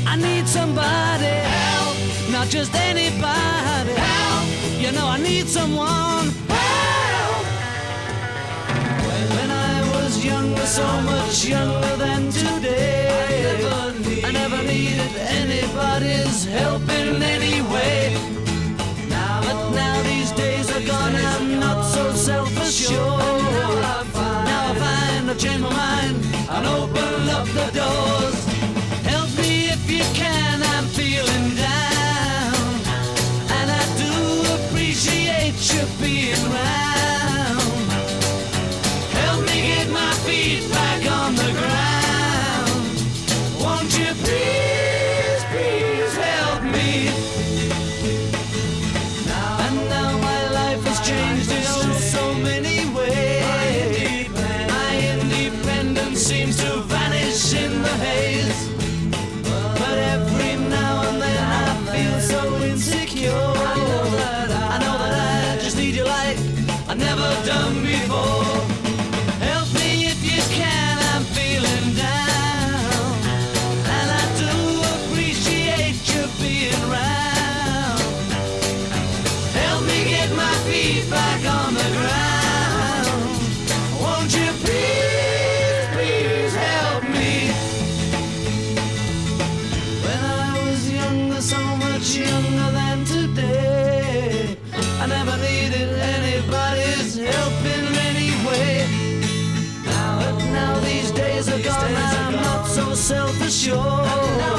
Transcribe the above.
I need somebody help, not just anybody help. You know I need someone help. When I was younger, so much younger than today, I never needed anybody's help in any way. But now these days are gone, I'm not so self-assured. Now I find I've changed my mind and opened up the doors. Help me if you can, I'm feeling down, and I do appreciate you being round. Help me get my feet back on the ground. Won't you please, please help me? And now my life has changed in so many ways. My independence seems to vanish in the haze. But every now and then I feel so insecure. I know that I just need you like I've never done before. Help me if you can, I'm feeling down, and I do appreciate you being round. Help me get my feet back on the ground. Won't you please, please help me? When I was younger, so much younger than today, I never needed anybody's help in any way. But now these days are gone, I'm not so self-assured.